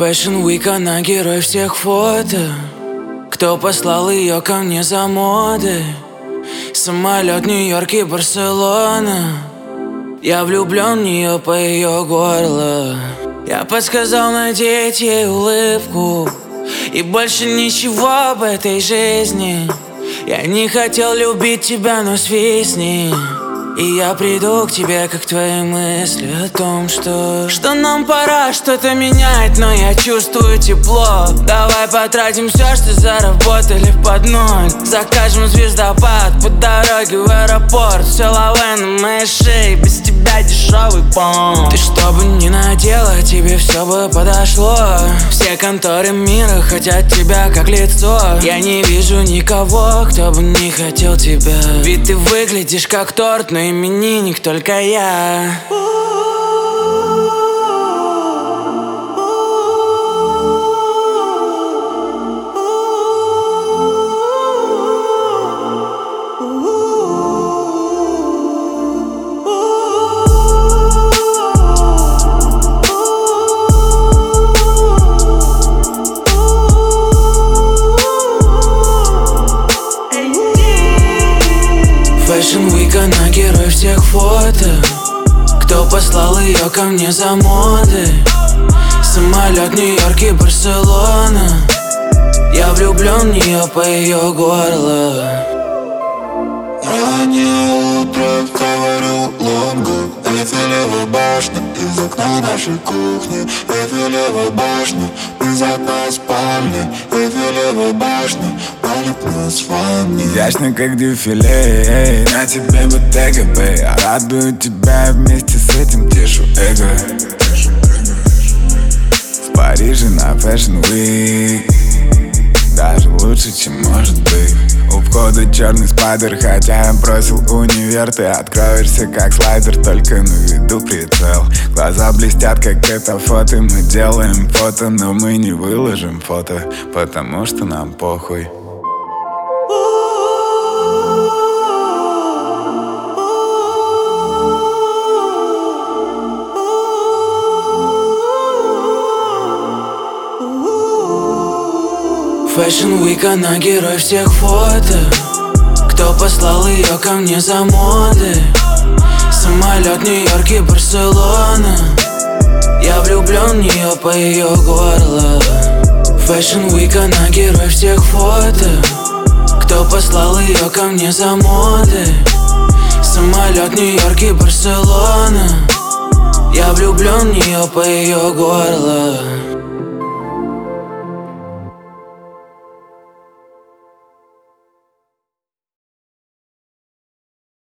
Fashion Week, она герой всех фото. Кто послал ее ко мне за модой? Самолет, Нью-Йорк и Барселона. Я влюблен в нее по ее горло. Я подсказал надеть ей улыбку и больше ничего в этой жизни. Я не хотел любить тебя, но свистни, и я приду к тебе, как твои мысли о том, что нам пора что-то менять, но я чувствую тепло. Давай потратим все, что заработали под ноль. Закажем звездопад по дороге в аэропорт. Все лавэ на моей шее, без тебя дешевый понт. Ты что бы ни надела, тебе все бы подошло. Все конторы мира хотят тебя как лицо. Я не вижу никого, кто бы не хотел тебя. Ведь ты выглядишь как торт, но именинник только я. Fashion Week, она герой всех фото. Кто послал ее ко мне за модой? Самолет, Нью-Йорк и Барселона. Я влюблен в нее по ее горло. Раннее утро, говорю лонгу. Эйфелева башня из окна нашей кухни. Эйфелева башня из окна спальни. Эйфелева башня палит нас с вами. Изящно, как дефиле, эй, на тебе Bottega, бэй. Я радую тебя, вместе с этим тешу эго. В Париже на Fashion Week даже лучше, чем может быть. У входа черный спайдер, хотя я бросил универ. Ты откроешься как слайдер, только на виду прицел. Глаза блестят, как это фото. Мы делаем фото, но мы не выложим фото, потому что нам похуй. Fashion Week, она герой всех фото. Кто послал ее ко мне за модой? Самолет, Нью-Йорк и Барселона. Я влюблен в нее по ее горло. Fashion Week, она герой всех фото. Кто послал ее ко мне за модой? Самолет, Нью-Йорк и Барселона. Я влюблен в нее по ее горло.